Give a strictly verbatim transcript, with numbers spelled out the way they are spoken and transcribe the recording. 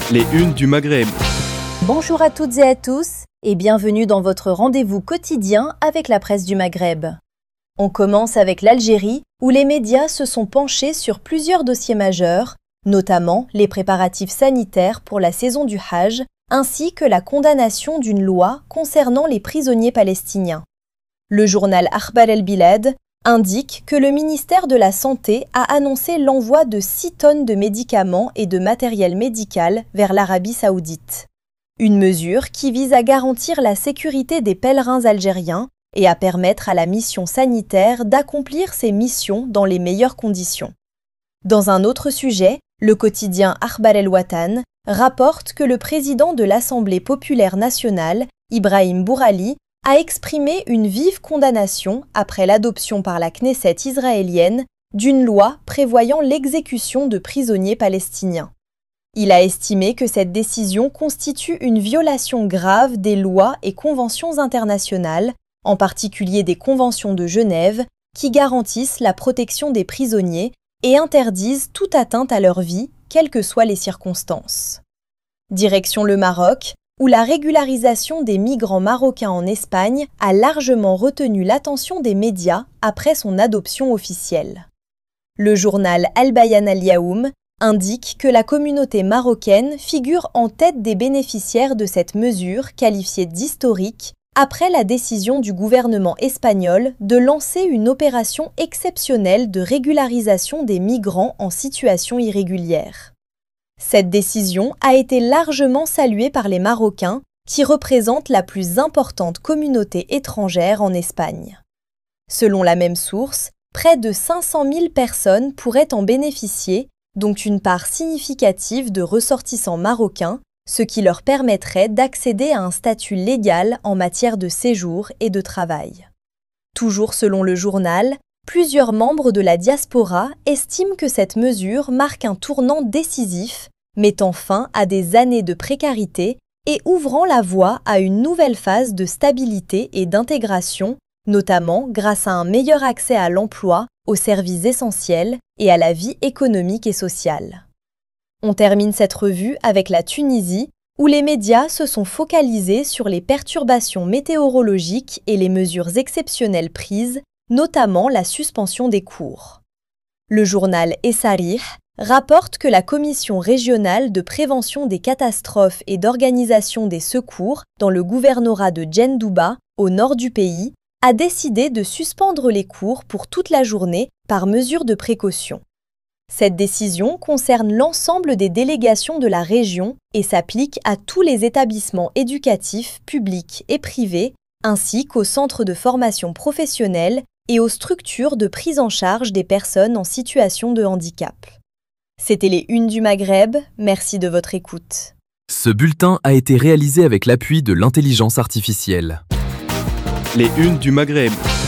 Les unes du Maghreb. Bonjour à toutes et à tous et bienvenue dans votre rendez-vous quotidien avec la presse du Maghreb. On commence avec l'Algérie où les médias se sont penchés sur plusieurs dossiers majeurs, notamment les préparatifs sanitaires pour la saison du Hajj ainsi que la condamnation d'une loi concernant les prisonniers palestiniens. Le journal Akhbar el-Bilad indique que le ministère de la Santé a annoncé l'envoi de six tonnes de médicaments et de matériel médical vers l'Arabie saoudite. Une mesure qui vise à garantir la sécurité des pèlerins algériens et à permettre à la mission sanitaire d'accomplir ses missions dans les meilleures conditions. Dans un autre sujet, le quotidien Akhbar el-Watan rapporte que le président de l'Assemblée populaire nationale, Ibrahim Bourali, a exprimé une vive condamnation après l'adoption par la Knesset israélienne d'une loi prévoyant l'exécution de prisonniers palestiniens. Il a estimé que cette décision constitue une violation grave des lois et conventions internationales, en particulier des conventions de Genève, qui garantissent la protection des prisonniers et interdisent toute atteinte à leur vie, quelles que soient les circonstances. Direction le Maroc, où la régularisation des migrants marocains en Espagne a largement retenu l'attention des médias après son adoption officielle. Le journal Al-Bayan al-Yaoum indique que la communauté marocaine figure en tête des bénéficiaires de cette mesure qualifiée d'historique après la décision du gouvernement espagnol de lancer une opération exceptionnelle de régularisation des migrants en situation irrégulière. Cette décision a été largement saluée par les Marocains, qui représentent la plus importante communauté étrangère en Espagne. Selon la même source, près de cinq cent mille personnes pourraient en bénéficier, dont une part significative de ressortissants marocains, ce qui leur permettrait d'accéder à un statut légal en matière de séjour et de travail. Toujours selon le journal, plusieurs membres de la diaspora estiment que cette mesure marque un tournant décisif, mettant fin à des années de précarité et ouvrant la voie à une nouvelle phase de stabilité et d'intégration, notamment grâce à un meilleur accès à l'emploi, aux services essentiels et à la vie économique et sociale. On termine cette revue avec la Tunisie, où les médias se sont focalisés sur les perturbations météorologiques et les mesures exceptionnelles prises, notamment la suspension des cours. Le journal Essarir rapporte que la Commission régionale de prévention des catastrophes et d'organisation des secours dans le gouvernorat de Djendouba, au nord du pays, a décidé de suspendre les cours pour toute la journée par mesure de précaution. Cette décision concerne l'ensemble des délégations de la région et s'applique à tous les établissements éducatifs, publics et privés, ainsi qu'aux centres de formation professionnelle et aux structures de prise en charge des personnes en situation de handicap. C'était les Unes du Maghreb, merci de votre écoute. Ce bulletin a été réalisé avec l'appui de l'intelligence artificielle. Les unes du Maghreb.